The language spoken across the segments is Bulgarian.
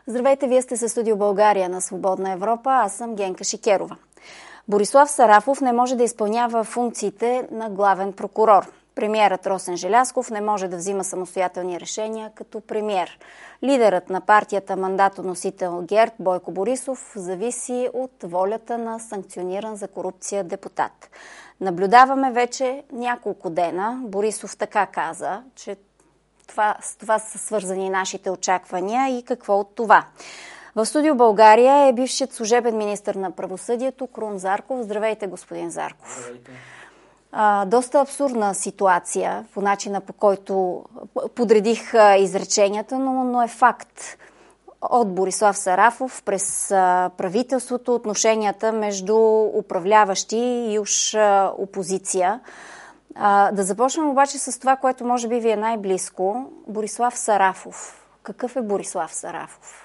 Здравейте, вие сте със Студио България на Свободна Европа. Аз съм Генка Шикерова. Борислав Сарафов не може да изпълнява функциите на главен прокурор. Премиерът Росен Желязков не може да взима самостоятелни решения като премиер. Лидерът на партията мандатоносител ГЕРБ Бойко Борисов зависи от волята на санкциониран за корупция депутат. Наблюдаваме вече няколко дена. Борисов така каза, че с това са свързани нашите очаквания и какво от това. В Студио България е бившият служебен министър на правосъдието Крум Зарков. Здравейте, господин Зарков. Здравейте. Доста абсурдна ситуация по начина, по който подредих изреченията, но е факт. От Борислав Сарафов през правителството, отношенията между управляващи и уж опозиция. Да започнем обаче с това, което може би ви е най-близко. Борислав Сарафов. Какъв е Борислав Сарафов?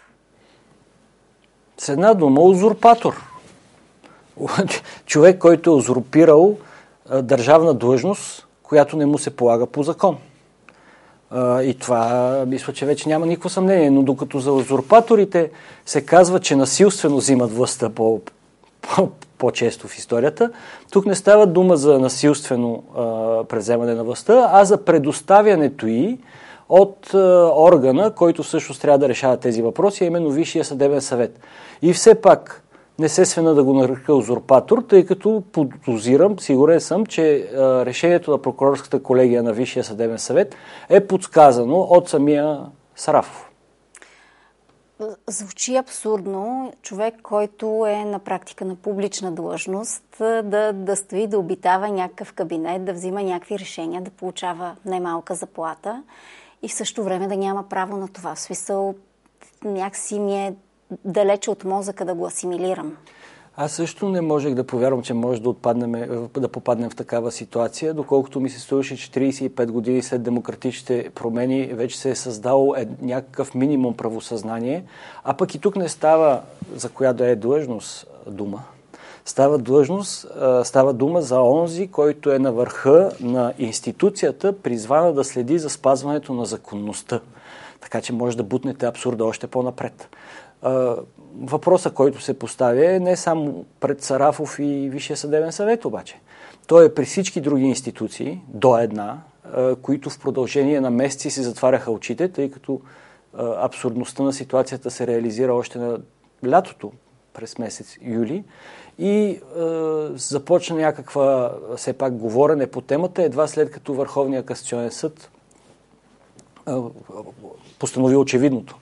С една дума, узурпатор. Човек, който е узурпирал държавна длъжност, която не му се полага по закон. И това, мисля, че вече няма никакво съмнение. Но докато за узурпаторите се казва, че насилствено взимат властта по-често в историята, тук не става дума за насилствено преземане на властта, а за предоставянето й от органа, който всъщност трябва да решава тези въпроси, а именно Висшия съдебен съвет. И все пак не се свена да го нарека узурпатор, тъй като подозирам, сигурен съм, че решението на прокурорската колегия на Висшия съдебен съвет е подсказано от самия Сарафов. Звучи абсурдно човек, който е на практика на публична длъжност, да стои, да обитава някакъв кабинет, да взима някакви решения, да получава немалка заплата и в същото време да няма право на това. В смисъл, някакси ми е далече от мозъка да го асимилирам. Аз също не можех да повярвам, че може да попаднем в такава ситуация, доколкото ми се струваше, че 35 години след демократичните промени вече се е създало някакъв минимум правосъзнание, а пък и тук не става за коя да е длъжност дума. Става дума за онзи, който е на върха на институцията, призвана да следи за спазването на законността. Така че може да бутнете абсурда още по-напред. Въпросът, който се поставя, е не само пред Сарафов и Висшия съдебен съвет обаче. Той е при всички други институции, до една, които в продължение на месеци си затваряха очите, тъй като абсурдността на ситуацията се реализира още на лятото, през месец юли, и започна някаква, все пак, говорене по темата, едва след като Върховния касационен съд постанови очевидното.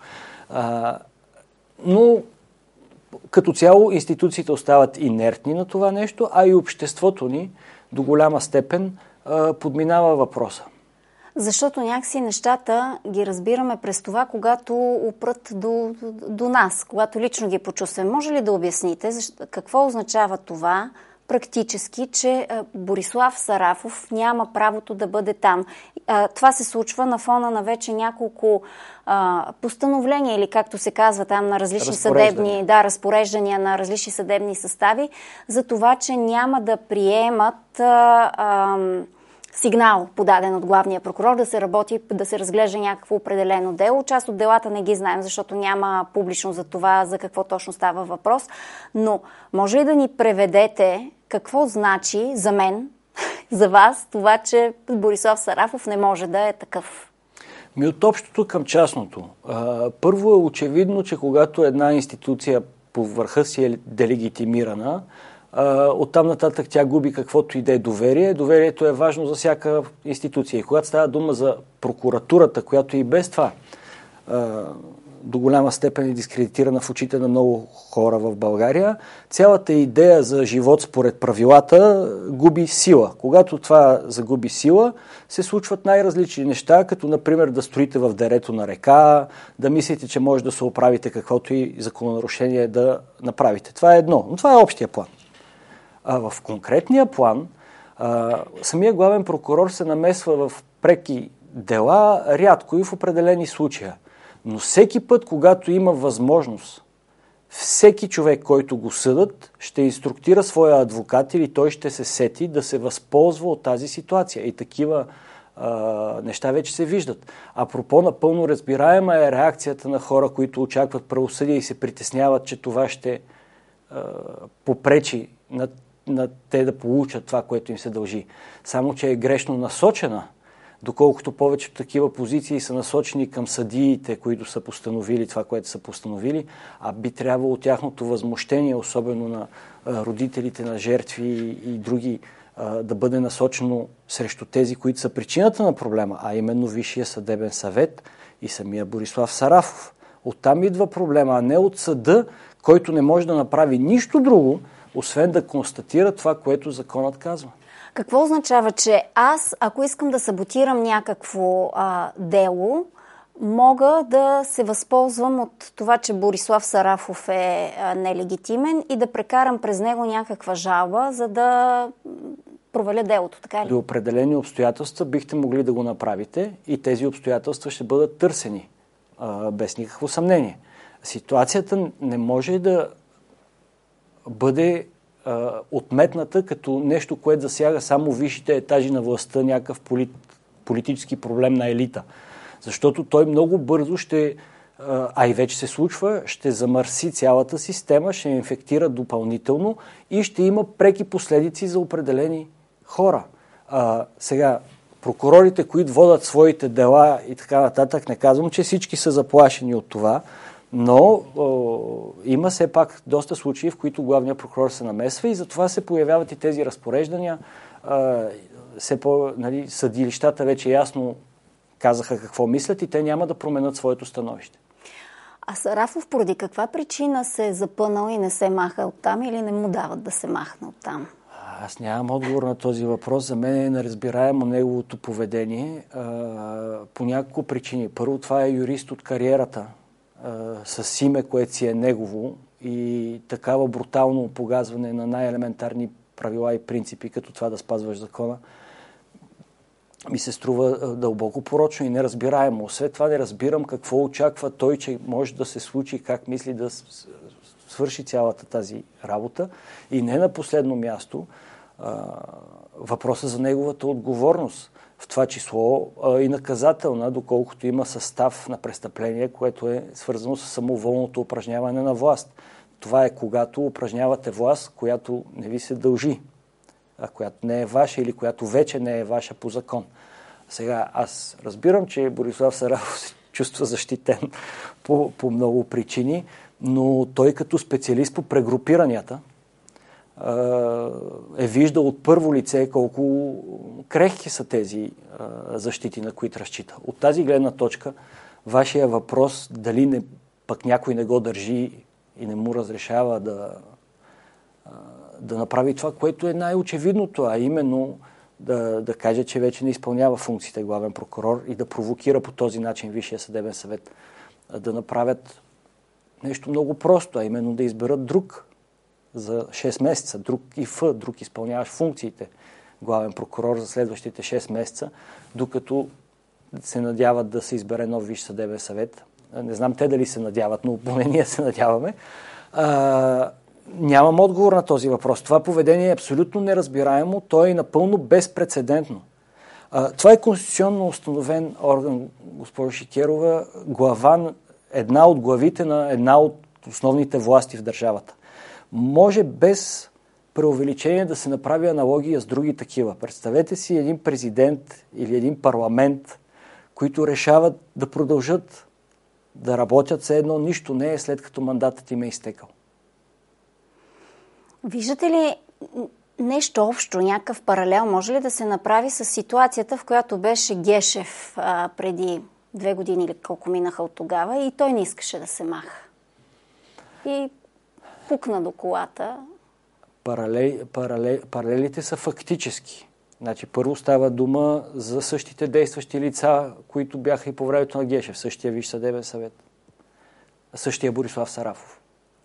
Но като цяло институциите остават инертни на това нещо, а и обществото ни до голяма степен подминава въпроса. Защото някакси нещата ги разбираме през това, когато опрат до нас, когато лично ги почувстваме. Може ли да обясните какво означава това практически, че Борислав Сарафов няма правото да бъде там? Това се случва на фона на вече няколко постановления или както се казва там на различни съдебни разпореждания на различни съдебни състави за това, че няма да приемат сигнал, подаден от главния прокурор, да се работи, да се разглежда някакво определено дело. Част от делата не ги знаем, защото няма публично за това, за какво точно става въпрос. Но може ли да ни преведете какво значи за мен, за вас, това, че Борислав Сарафов не може да е такъв? От общото към частното. Първо е очевидно, че когато една институция по върха си е делегитимирана, оттам нататък тя губи каквото и да е доверие. Доверието е важно за всяка институция. И когато става дума за прокуратурата, която и без това до голяма степен е дискредитирана в очите на много хора в България, цялата идея за живот според правилата губи сила. Когато това загуби сила, се случват най-различни неща, като например да строите в дерето на река, да мислите, че може да се оправите каквото и закононарушение да направите. Това е едно, но това е общия план. А в конкретния план самия главен прокурор се намесва в преки дела рядко и в определени случаи. Но всеки път, когато има възможност, всеки човек, който го съдат, ще инструктира своя адвокат или той ще се сети да се възползва от тази ситуация. И такива неща вече се виждат. Апропо, напълно разбираема е реакцията на хора, които очакват правосъдие и се притесняват, че това ще попречи на те да получат това, което им се дължи. Само, че е грешно насочена, доколкото повечето такива позиции са насочени към съдиите, които са постановили това, което са постановили, а би трябвало тяхното възмущение, особено на родителите на жертви и други, да бъде насочено срещу тези, които са причината на проблема, а именно Висшия съдебен съвет и самия Борислав Сарафов. Оттам идва проблема, а не от съда, който не може да направи нищо друго, освен да констатира това, което законът казва. Какво означава, че аз, ако искам да саботирам някакво дело, мога да се възползвам от това, че Борислав Сарафов е нелегитимен и да прекарам през него някаква жалба, за да проваля делото, така ли? При определени обстоятелства бихте могли да го направите и тези обстоятелства ще бъдат търсени, без никакво съмнение. Ситуацията не може да бъде отметната като нещо, което засяга само висшите етажи на властта, някакъв политически проблем на елита. Защото той много бързо ще, а и вече се случва, ще замърси цялата система, ще инфектира допълнително и ще има преки последици за определени хора. Сега, прокурорите, които водят своите дела и така нататък, не казвам, че всички са заплашени от това, но има все пак доста случаи, в които главният прокурор се намесва и затова се появяват и тези разпореждания. Съдилищата вече ясно казаха какво мислят и те няма да променят своето становище. А Сарафов поради каква причина се е запънал и не се маха оттам или не му дават да се махне оттам? Аз нямам отговор на този въпрос. За мен е неразбираемо неговото поведение по няколко причини. Първо, това е юрист от кариерата, с име, което си е негово и такава брутално погазване на най-елементарни правила и принципи, като това да спазваш закона, ми се струва дълбоко порочно и неразбираемо. След това не разбирам какво очаква той, че може да се случи, как мисли да свърши цялата тази работа. И не на последно място въпроса за неговата отговорност. В това число и наказателна, доколкото има състав на престъпление, което е свързано с самоволното упражняване на власт. Това е когато упражнявате власт, която не ви се дължи, която не е ваша или която вече не е ваша по закон. Сега аз разбирам, че Борислав Сарафов се чувства защитен по много причини, но той като специалист по прегрупиранията е виждал от първо лице колко крехки са тези защити, на които разчита. От тази гледна точка, вашия въпрос, дали пък някой не го държи и не му разрешава да направи това, което е най-очевидното, а именно да каже, че вече не изпълнява функциите главен прокурор и да провокира по този начин Висшия съдебен съвет да направят нещо много просто, а именно да изберат друг за 6 месеца, друг друг изпълняващ функциите главен прокурор за следващите 6 месеца, докато се надяват да се избере нов Висш съдебен съвет. Не знам те дали се надяват, но поне ние се надяваме. Нямам отговор на този въпрос. Това поведение е абсолютно неразбираемо, то е напълно безпрецедентно. Това е конституционно установен орган, госпожо Шикерова, една от главите на една от основните власти в държавата. Може без преувеличение да се направи аналогия с други такива. Представете си един президент или един парламент, които решават да продължат да работят, все едно нищо не е след като мандатът им е изтекал. Виждате ли нещо общо, някакъв паралел може ли да се направи с ситуацията, в която беше Гешев преди 2 години или колко минаха от тогава и той не искаше да се маха? И пукна до колата. Паралелите са фактически. Значи, първо става дума за същите действащи лица, които бяха и по времето на Гешев, същия Висш съдебен съвет, същия Борислав Сарафов.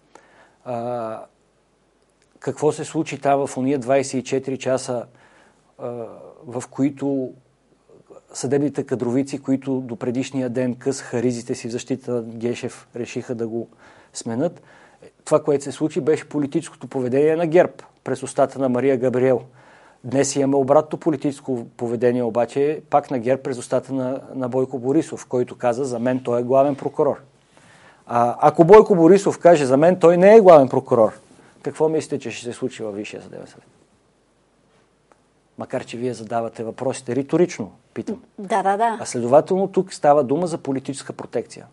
Какво се случи там в уния 24 часа, в които съдебните кадровици, които до предишния ден късаха ризите си в защита на Гешев, решиха да го сменят. Това, което се случи, беше политическото поведение на ГЕРБ през устата на Мария Габриел. Днес имаме обратно политическо поведение, обаче пак на ГЕРБ през устата на Бойко Борисов, който каза, за мен той е главен прокурор. Ако Бойко Борисов каже, за мен той не е главен прокурор, какво мислите, че ще се случи във Висшия съдебен съвет? Макар че вие задавате въпросите риторично, питам. Да. А следователно тук става дума за политическа протекция.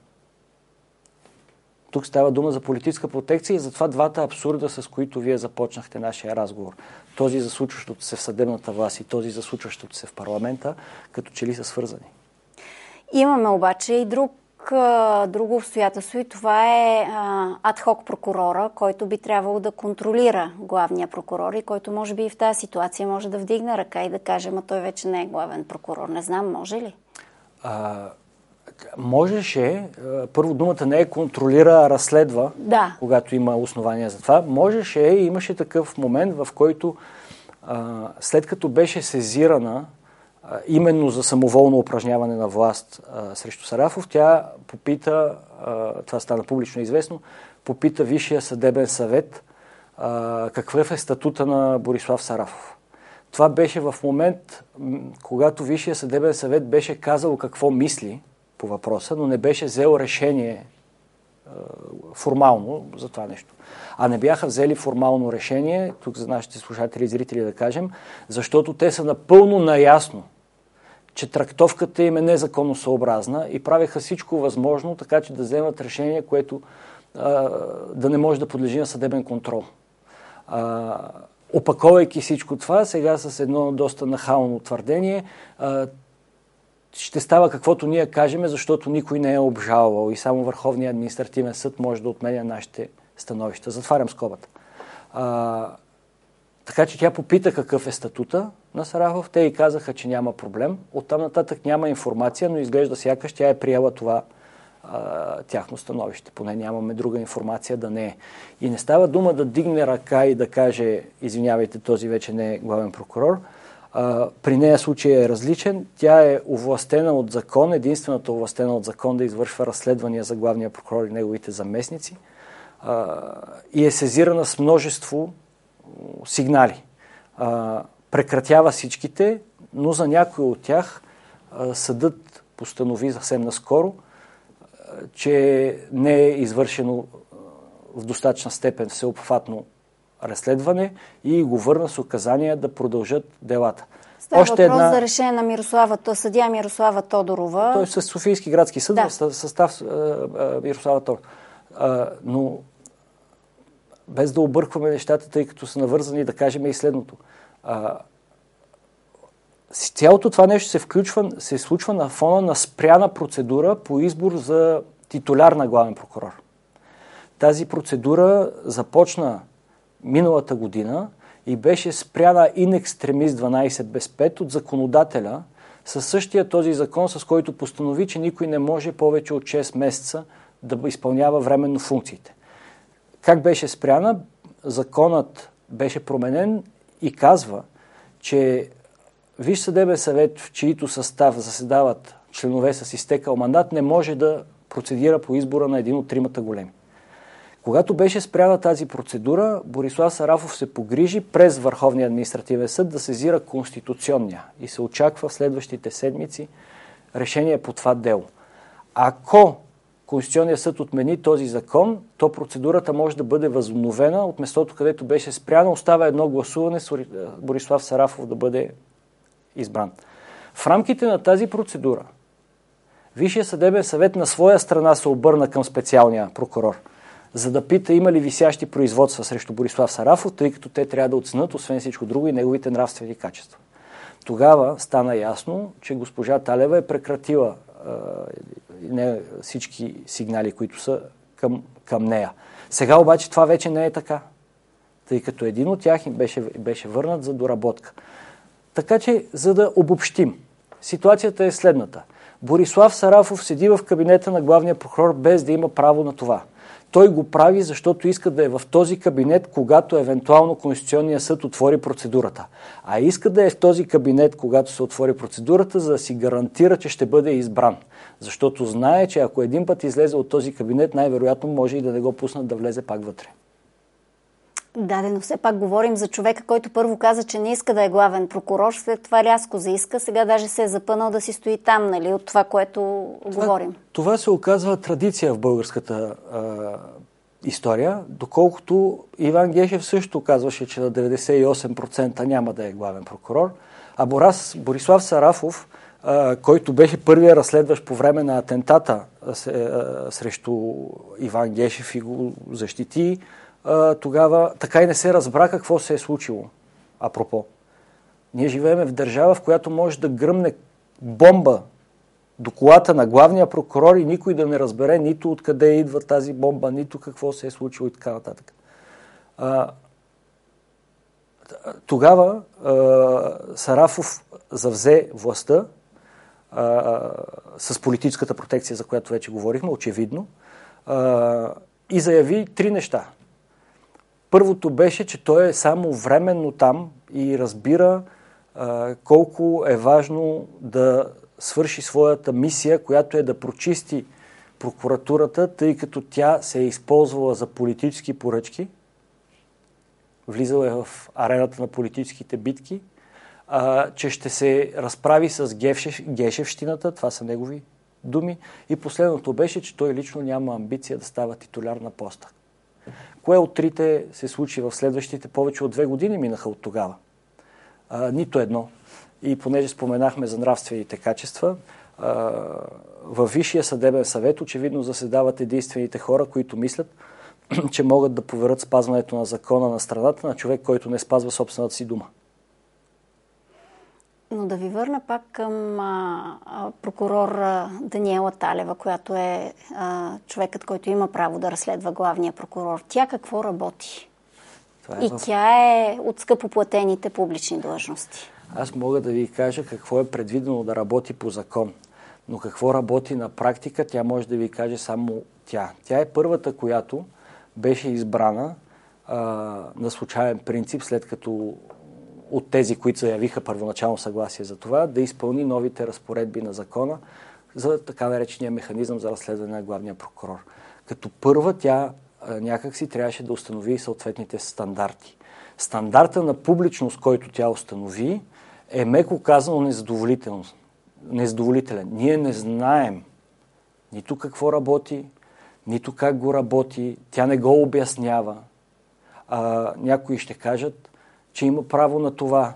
Тук става дума за политическа протекция и затова двата абсурда, с които вие започнахте нашия разговор, този за случващото се в съдебната власт и този за случващото се в парламента, като че ли са свързани. Имаме обаче и друго обстоятелство и това е адхок прокурора, който би трябвало да контролира главния прокурор и който може би и в тази ситуация може да вдигне ръка и да каже, ма той вече не е главен прокурор. Не знам, може ли? Можеше, първо думата не е контролира, а разследва, да, когато има основания за това. Можеше, имаше такъв момент, в който след като беше сезирана именно за самоволно упражняване на власт срещу Сарафов, тя попита, това стана публично известно, попита Висшия съдебен съвет какъв е статута на Борислав Сарафов. Това беше в момент, когато Висшия съдебен съвет беше казал какво мисли по въпроса, но не беше взел решение формално за това нещо. А не бяха взели формално решение, тук за нашите слушатели и зрители да кажем, защото те са напълно наясно, че трактовката им е незаконосъобразна и правеха всичко възможно, така че да вземат решение, което да не може да подлежи на съдебен контрол. Опаковайки всичко това, сега с едно доста нахално твърдение, ще става каквото ние кажем, защото никой не е обжалвал и само Върховният административен съд може да отменя нашите становища. Затварям скобата. Така че тя попита какъв е статута на Сарафов. Те й казаха, че няма проблем. Оттам нататък няма информация, но изглежда сякаш тя е приела това тяхно становище. Поне нямаме друга информация да не е. И не става дума да дигне ръка и да каже, извинявайте, този вече не е главен прокурор. При нея случай е различен. Тя е овластена от закон, единствената овластена от закон да извършва разследвания за главния прокурор и неговите заместници. И е сезирана с множество сигнали. Прекратява всичките, но за някои от тях съдът постанови съвсем наскоро, че не е извършено в достатъчна степен всеобхватно разследване и го върна с указания да продължат делата. Става въпрос за решение на съдия Мирослава Тодорова. Той е със Софийски градски съд, да. В състав Мирослава Тодорова. Но без да объркваме нещата, тъй като са навързани, да кажем и следното. Цялото това нещо се случва на фона на спряна процедура по избор за титуляр на главен прокурор. Тази процедура започна миналата година и беше спряна in extremis 12 без 5 от законодателя със същия този закон, с който постанови, че никой не може повече от 6 месеца да изпълнява временно функциите. Как беше спряна? Законът беше променен и казва, че Висш съдебен съвет, в чието състав заседават членове с изтекал мандат, не може да процедира по избора на един от тримата големи. Когато беше спряна тази процедура, Борислав Сарафов се погрижи през Върховния административен съд да сезира Конституционния и се очаква в следващите седмици решение по това дело. Ако Конституционният съд отмени този закон, то процедурата може да бъде възобновена от местото, където беше спряна. Остава едно гласуване с Борислав Сарафов да бъде избран. В рамките на тази процедура Висшия съдебен съвет на своя страна се обърна към специалния прокурор, за да пита има ли висящи производства срещу Борислав Сарафов, тъй като те трябва да оценят, освен всичко друго, и неговите нравствени качества. Тогава стана ясно, че госпожа Талева е прекратила всички сигнали, които са към нея. Сега обаче това вече не е така, тъй като един от тях им беше върнат за доработка. Така че, за да обобщим, ситуацията е следната. Борислав Сарафов седи в кабинета на главния прокурор без да има право на това. Той го прави, защото иска да е в този кабинет, когато евентуално Конституционният съд отвори процедурата. А иска да е в този кабинет, когато се отвори процедурата, за да си гарантира, че ще бъде избран. Защото знае, че ако един път излезе от този кабинет, най-вероятно може и да не го пуснат да влезе пак вътре. Да, но все пак говорим за човека, който първо каза, че не иска да е главен прокурор, след това рязко заиска, сега даже се е запънал да си стои там, нали, от това, което говорим. Това се оказва традиция в българската история, доколкото Иван Гешев също казваше, че на 98% няма да е главен прокурор, а Борислав Сарафов, който беше първият разследващ по време на атентата срещу Иван Гешев и го защити, тогава така и не се разбра какво се е случило. Апропо, ние живеем в държава, в която може да гръмне бомба до колата на главния прокурор и никой да не разбере нито откъде идва тази бомба, нито какво се е случило и така нататък. Тогава Сарафов завзе властта с политическата протекция, за която вече говорихме, очевидно, и заяви 3 неща. Първото беше, че той е само временно там и разбира колко е важно да свърши своята мисия, която е да прочисти прокуратурата, тъй като тя се е използвала за политически поръчки, влизала е в арената на политическите битки, че ще се разправи с гешевщината, това са негови думи, и последното беше, че той лично няма амбиция да става титуляр на поста. Кое от трите се случи в следващите повече от 2 години минаха от тогава? Нито едно. И понеже споменахме за нравствените качества, във Висшия съдебен съвет очевидно заседават единствените хора, които мислят, че могат да поверят спазването на закона на страната на човек, който не спазва собствената си дума. Но да ви върна пак към прокурор Даниела Талева, която е човекът, който има право да разследва главния прокурор. Тя какво работи? Тя е от скъпоплатените публични длъжности. Аз мога да ви кажа какво е предвидено да работи по закон. Но какво работи на практика, тя може да ви каже само тя. Тя е първата, която беше избрана на случайен принцип, след като от тези, които заявиха първоначално съгласие за това, да изпълни новите разпоредби на закона за така наречения механизъм за разследване на главния прокурор. Като първа тя някакси трябваше да установи съответните стандарти. Стандарта на публичност, който тя установи, е меко казано незадоволителен. Ние не знаем нито какво работи, нито как го работи, тя не го обяснява. Някои ще кажат, че има право на това.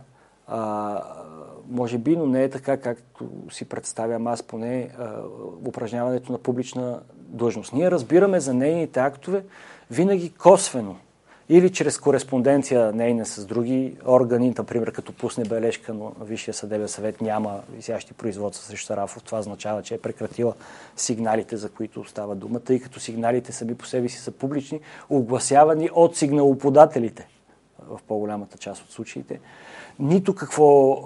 Може би, но не е така, както си представям аз поне упражняването на публична длъжност. Ние разбираме за нейните актове винаги косвено или чрез кореспонденция нейна с други органи, например като пусне бележка, но Висшия съдебен съвет няма висящи производства срещу Сарафов. Това означава, че е прекратила сигналите, за които става дума, тъй като сигналите сами по себе си са публични, огласявани от сигналоподателите в по-голямата част от случаите. Нито какво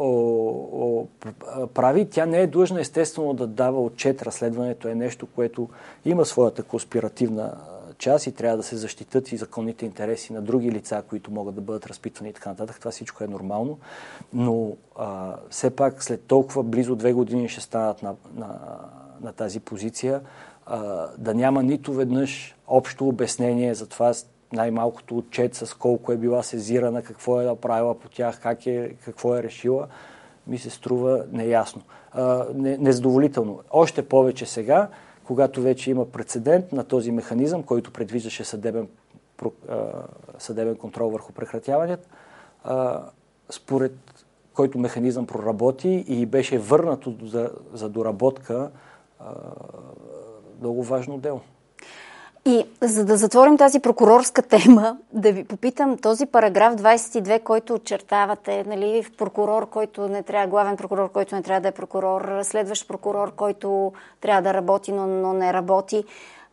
прави. Тя не е длъжна естествено да дава отчет. Разследването е нещо, което има своята конспиративна част и трябва да се защитат и законните интереси на други лица, които могат да бъдат разпитвани и така нататък. Това всичко е нормално. Но все пак след толкова близо 2 години ще станат на тази позиция, да няма нито веднъж общо обяснение за това, най-малкото отчет с колко е била сезирана, какво е направила по тях, какво е решила, ми се струва неясно. Незадоволително. Още повече сега, когато вече има прецедент на този механизъм, който предвиждаше съдебен контрол върху прекратяванията, според който механизъм проработи и беше върнато за доработка много важно дело. И за да затворим тази прокурорска тема, да ви попитам този параграф 22, който очертавате, нали, прокурор, който не трябва, главен прокурор, който не трябва да е прокурор, следващ прокурор, който трябва да работи, но не работи.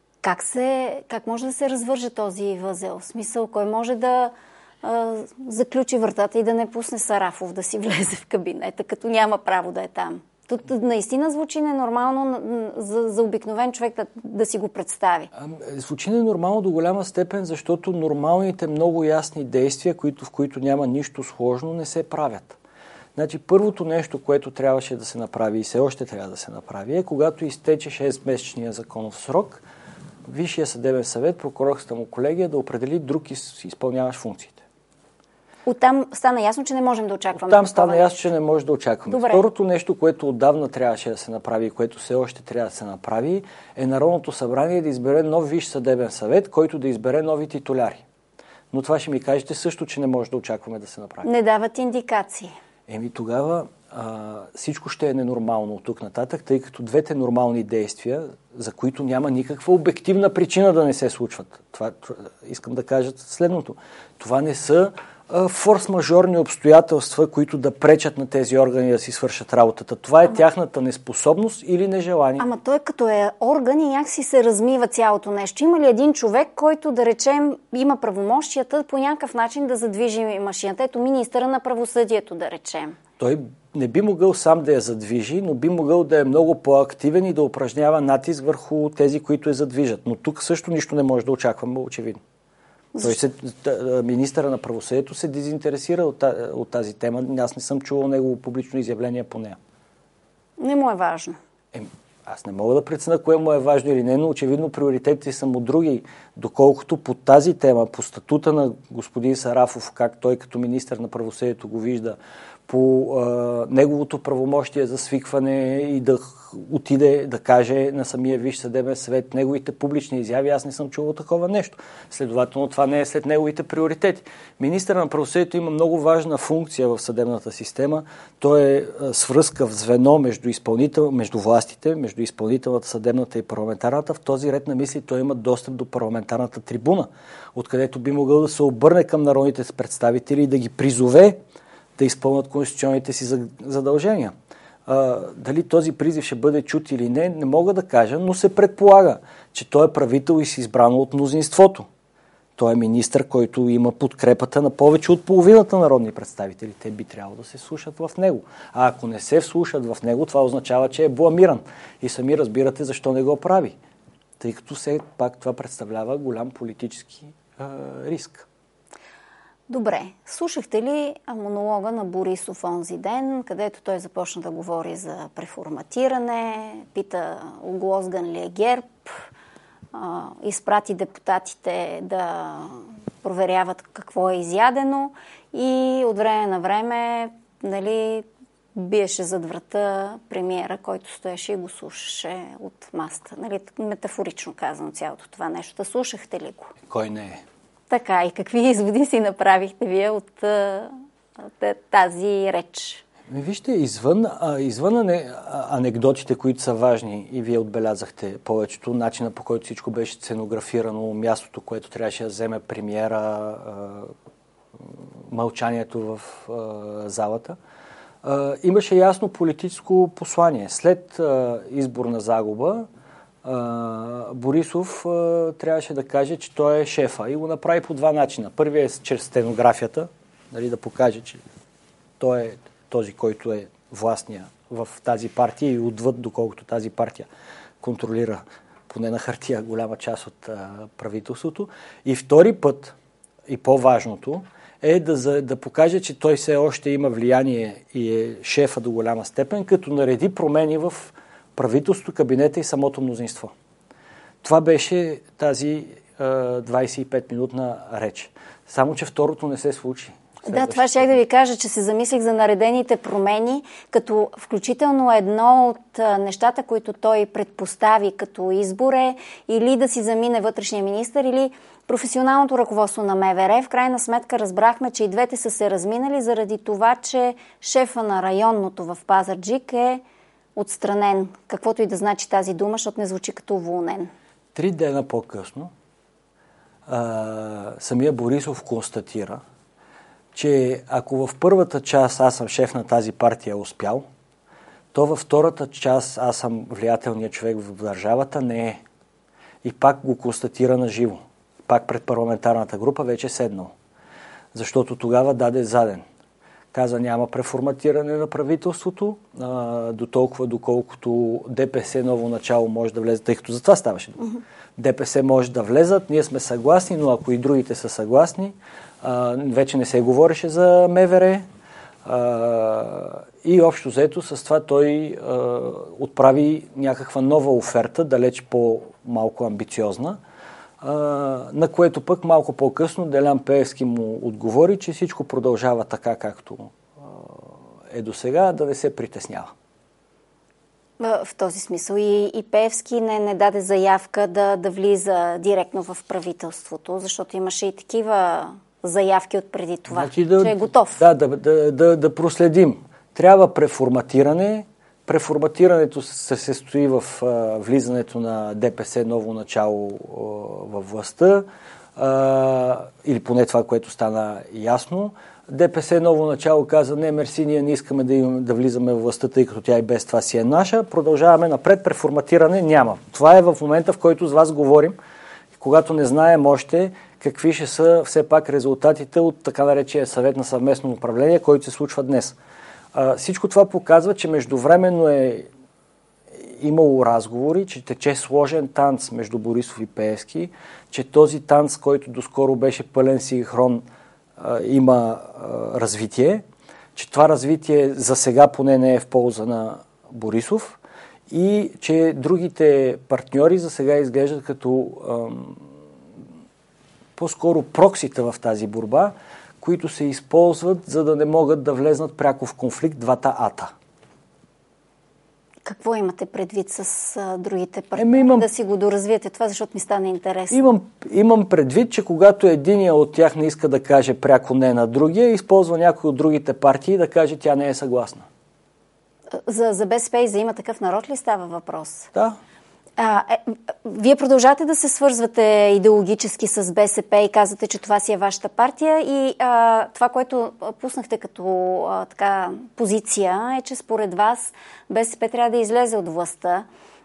Как може да се развърже този възел? В смисъл, кой може да заключи вратата и да не пусне Сарафов да си влезе в кабинета, като няма право да е там? Тут наистина звучи ненормално за обикновен човек да си го представи. Звучи ненормално до голяма степен, защото нормалните много ясни действия, в които няма нищо сложно, не се правят. Значи първото нещо, което трябваше да се направи и все още трябва да се направи, е когато изтече 6-месечния законов срок, Висшия съдебен съвет, прокурорската му колегия да определи друг изпълняваш функциите. Оттам стана ясно, че не можем да очакваме. Оттам стана ясно, че не може да очакваме. Добре. Второто нещо, което отдавна трябваше да се направи и което все още трябва да се направи, е Народното събрание да избере нов Висш съдебен съвет, който да избере нови титуляри. Но това ще ми кажете също, че не може да очакваме да се направи. Не дават индикации. Тогава всичко ще е ненормално от тук нататък, тъй като двете нормални действия, за които няма никаква обективна причина да не се случват. Това искам да кажа следното. Това не са форс-мажорни обстоятелства, които да пречат на тези органи да си свършат работата. Това е тяхната неспособност или нежелание. Ама той като е орган и някакси се размива цялото нещо. Има ли един човек, който, да речем, има правомощията по някакъв начин да задвижи машината? Ето министъра на правосъдието, да речем. Той не би могъл сам да я задвижи, но би могъл да е много по-активен и да упражнява натиск върху тези, които я задвижат. Но тук също нищо не може да очакваме, очевидно. Министъра на правосъдието се дезинтересира от тази тема. Аз не съм чувал негово публично изявление по нея. Не му е важно. Аз не мога да преценя кое му е важно или не, но очевидно приоритетите са му други, доколкото по тази тема, по статута на господин Сарафов, как той като министър на правосъдието го вижда, по неговото правомощие за свикване и да отиде да каже на самия Висш съдебен съвет неговите публични изяви, аз не съм чувал такова нещо. Следователно това не е след неговите приоритети. Министър на правосъдието има много важна функция в съдебната система. Той е свръзка в звено между властите, между изпълнителната, съдебната и парламентарната. В този ред на мисли той има достъп до парламентарната трибуна, откъдето би могъл да се обърне към народните представители и да ги призове да изпълнят конституционните си задължения. Дали този призив ще бъде чут или не, не мога да кажа, но се предполага, че той е правител и си избрано от мнозинството. Той е министър, който има подкрепата на повече от половината народни представители. Те би трябвало да се слушат в него. А ако не се вслушат в него, това означава, че е бламиран. И сами разбирате защо не го прави. Тъй като все пак това представлява голям политически риск. Добре. Слушахте ли монолога на Борисов онзи ден, където той започна да говори за преформатиране, пита оглозган ли е ГЕРБ, изпрати депутатите да проверяват какво е изядено и от време на време биеше зад врата премиера, който стоеше и го слушаше от масата. Метафорично казано цялото това нещо. Да слушахте ли го? Кой не е? Така, и какви изводи си направихте вие от тази реч? Вижте, извън анекдотите, които са важни и вие отбелязахте повечето, начина по който всичко беше сценографирано, мястото, което трябваше да вземе премиера, мълчанието в залата, имаше ясно политическо послание. След изборна загуба, Борисов трябваше да каже, че той е шефа и го направи по два начина. Първият е чрез стенографията, да покаже, че той е този, който е властния в тази партия и отвъд, доколкото тази партия контролира поне на хартия голяма част от правителството. И втори път, и по-важното, е да покаже, че той все още има влияние и е шефа до голяма степен, като нареди промени в правителството, кабинета и самото мнозинство. Това беше тази 25-минутна реч. Само, че второто не се случи. Да, това ще да ви кажа, че се замислих за наредените промени, като включително едно от нещата, които той предпостави като избор е или да си замине вътрешния министър, или професионалното ръководство на МВР. В крайна сметка разбрахме, че и двете са се разминали заради това, че шефа на районното в Пазарджик е отстранен. Каквото и да значи тази дума, защото не звучи като уволнен. 3 дена по-късно самия Борисов констатира, че ако в първата част аз съм шеф на тази партия успял, то във втората част аз съм влиятелният човек в държавата не е. И пак го констатира на живо. Пак пред парламентарната група вече седнал. Защото тогава даде заден. Каза, няма преформатиране на правителството, до толкова, доколкото ДПС ново начало може да влезе, тъй като за това ставаше. ДПС може да влезат, ние сме съгласни, но ако и другите са съгласни, вече не се говореше за МВР, И общо взето с това той отправи някаква нова оферта, далеч по-малко амбициозна, на което пък малко по-късно Делян Пеевски му отговори, че всичко продължава така, както е до сега, да не се притеснява. В този смисъл и Пеевски не даде заявка да влиза директно в правителството, защото имаше и такива заявки от преди това, значи че е готов. Да проследим. Трябва преформатиране. Преформатирането се състои в влизането на ДПС ново начало във властта, или поне това, което стана ясно. ДПС ново начало каза, не, мерси, ние не искаме да влизаме в властта, тъй като тя и без това си е наша. Продължаваме напред, преформатиране няма. Това е в момента, в който с вас говорим, когато не знаем още какви ще са все пак резултатите от така наречения съвет на съвместно управление, който се случва днес. Всичко това показва, че междувременно е имало разговори, че тече сложен танц между Борисов и Пеевски, че този танц, който доскоро беше пълен синхрон, има развитие, че това развитие за сега поне не е в полза на Борисов и че другите партньори за сега изглеждат като по-скоро проксита в тази борба, които се използват, за да не могат да влезнат пряко в конфликт двата ата. Какво имате предвид с другите партньори? Да си го доразвиете това, защото ми стане интересно. Имам предвид, че когато единия от тях не иска да каже пряко не на другия, използва някой от другите партии да каже, тя не е съгласна. За БСП и за Има такъв народ ли става въпрос? Да. Вие продължавате да се свързвате идеологически с БСП и казвате, че това си е вашата партия и това, което пуснахте като позиция е, че според вас БСП трябва да излезе от властта.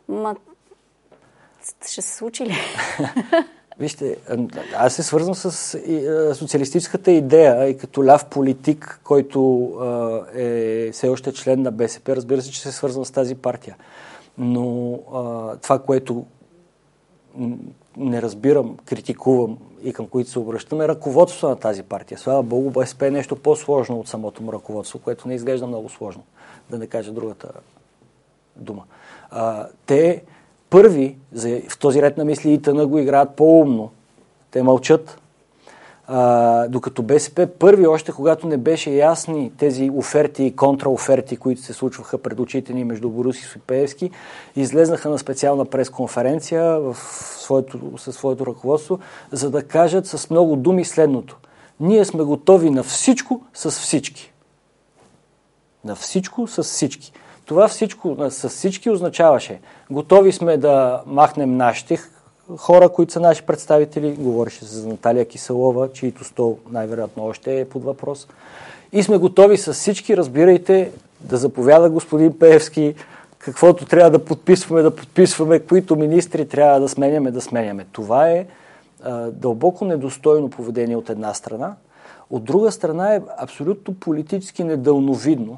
Ще се случи ли? Вижте, аз се свързвам с социалистическата идея и като ляв политик, който е все още член на БСП, разбира се, че се свързвам с тази партия. Но това, което не разбирам, критикувам и към които се обръщам, е ръководството на тази партия. Слава Богу, БСП е нещо по-сложно от самото му ръководство, което не изглежда много сложно, да не кажа другата дума. Те първи, в този ред на мисли ИТН го играят по-умно. Те мълчат. Докато БСП първи, още когато не беше ясни тези оферти и контраоферти, които се случваха пред очите ни между Борисов и Пеевски, излезнаха на специална пресконференция със своето ръководство, за да кажат с много думи следното. Ние сме готови на всичко с всички. На всичко с всички. Това всичко с всички означаваше. Готови сме да махнем нашите хора, които са наши представители. Говореше се за Наталия Киселова, чието стол най-вероятно още е под въпрос. И сме готови с всички, разбирайте, да заповяда господин Пеевски, каквото трябва да подписваме, които министри трябва да сменяме. Това е дълбоко недостойно поведение от една страна. От друга страна е абсолютно политически недълновидно,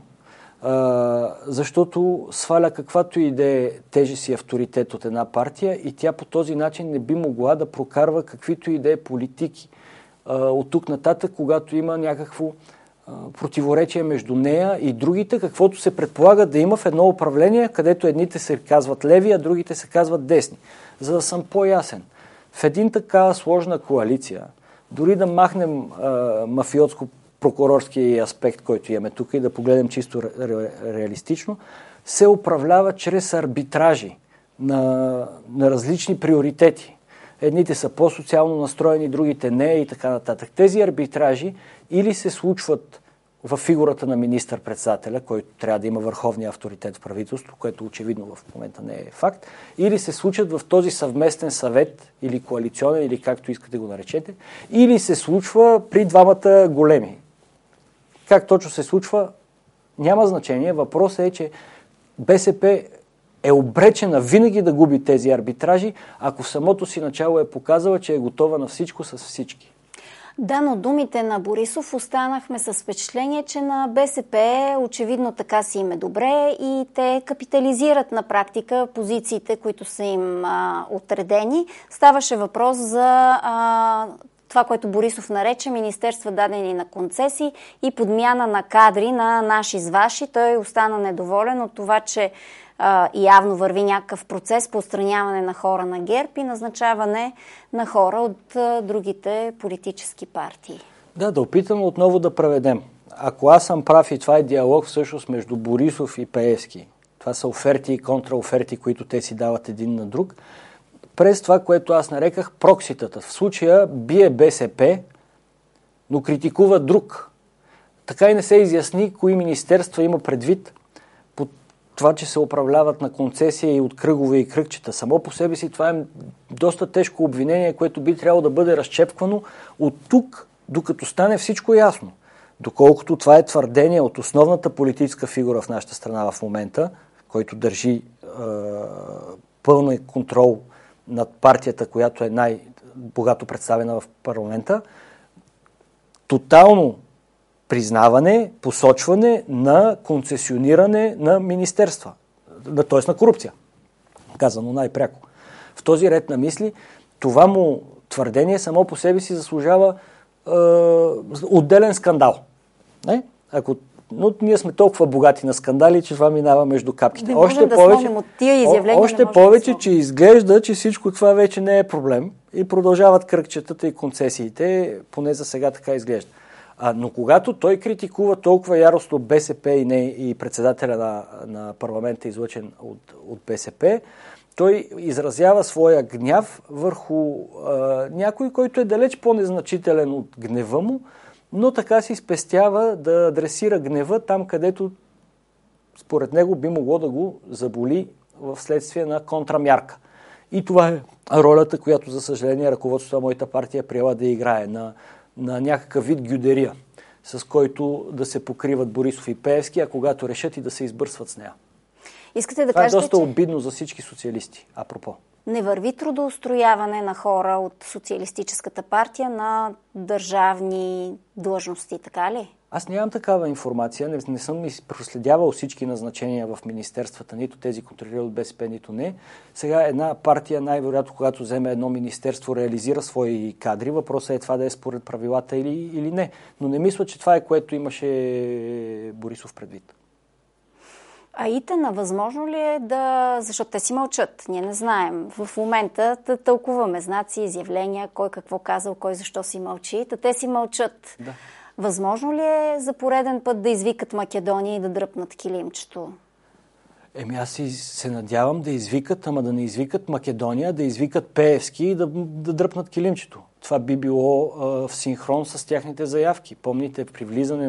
защото сваля каквато и да е тежест и авторитет от една партия и тя по този начин не би могла да прокарва каквито и да е политики от тук нататък, когато има някакво противоречие между нея и другите, каквото се предполага да има в едно управление, където едните се казват леви, а другите се казват десни. За да съм по-ясен, в един такава сложна коалиция, дори да махнем мафиотско-прокурорски аспект, който имаме тук и да погледнем чисто реалистично, се управлява чрез арбитражи на различни приоритети. Едните са по-социално настроени, другите не и така нататък. Тези арбитражи или се случват в фигурата на министър-председателя, който трябва да има върховния авторитет в правителството, което очевидно в момента не е факт, или се случват в този съвместен съвет или коалиционен, или както искате го наречете, или се случва при двамата големи. Как точно се случва, няма значение. Въпросът е, че БСП е обречена винаги да губи тези арбитражи, ако в самото си начало е показала, че е готова на всичко с всички. Да, но думите на Борисов останахме с впечатление, че на БСП очевидно така си им е добре и те капитализират на практика позициите, които са им отредени. Ставаше въпрос за това, което Борисов нарече министерства дадени на концесии и подмяна на кадри на наши с ваши. Той остана недоволен от това, че явно върви някакъв процес по отстраняване на хора на ГЕРБ и назначаване на хора от другите политически партии. Да опитам отново да преведем. Ако аз съм прав и това е диалог всъщност между Борисов и Пеевски, това са оферти и контраоферти, които те си дават един на друг, през това, което аз нареках прокситата. В случая бие БСП, но критикува друг. Така и не се изясни кои министерства има предвид по това, че се управляват на концесия и от кръгове и кръгчета. Само по себе си това е доста тежко обвинение, което би трябвало да бъде разчепквано от тук, докато стане всичко ясно. Доколкото това е твърдение от основната политическа фигура в нашата страна в момента, който държи пълен контрол над партията, която е най-богато представена в парламента, тотално признаване, посочване на концесиониране на министерства, т.е. на корупция, казано най-пряко. В този ред на мисли, това му твърдение само по себе си заслужава отделен скандал. Но ние сме толкова богати на скандали, че това минава между капките. Още повече, че изглежда, че всичко това вече не е проблем и продължават кръгчетата и концесиите, поне за сега така изглежда. Но когато той критикува толкова яростно БСП и председателя на парламента, излъчен от БСП, той изразява своя гняв върху някой, който е далеч по-незначителен от гнева му, но така си спестява да адресира гнева там, където според него би могло да го заболи в следствие на контрамярка. И това е ролята, която, за съжаление, ръководството на моята партия е приела да играе на някакъв вид гюдерия, с който да се покриват Борисов и Пеевски, а когато решат и да се избърсват с нея. Искате да това кажете, е доста обидно за всички социалисти, апропо. Не върви трудоустрояване на хора от социалистическата партия на държавни длъжности, така ли? Аз нямам такава информация, не съм проследявал всички назначения в министерствата, нито тези контролирани от БСП, нито не. Сега една партия, най-вероятно, когато вземе едно министерство, реализира свои кадри. Въпросът е това да е според правилата или не. Но не мисля, че това е, което имаше Борисов предвид. А ИТН възможно ли е да... Защото те си мълчат, ние не знаем. В момента тълкуваме знаци, изявления, кой какво казал, кой защо си мълчи. Те си мълчат. Да. Възможно ли е за пореден път да извикат Македония и да дръпнат килимчето? Аз се надявам да извикат, ама да не извикат Македония, да извикат Пеевски и да дръпнат килимчето. Това би било в синхрон с тяхните заявки. Помните, при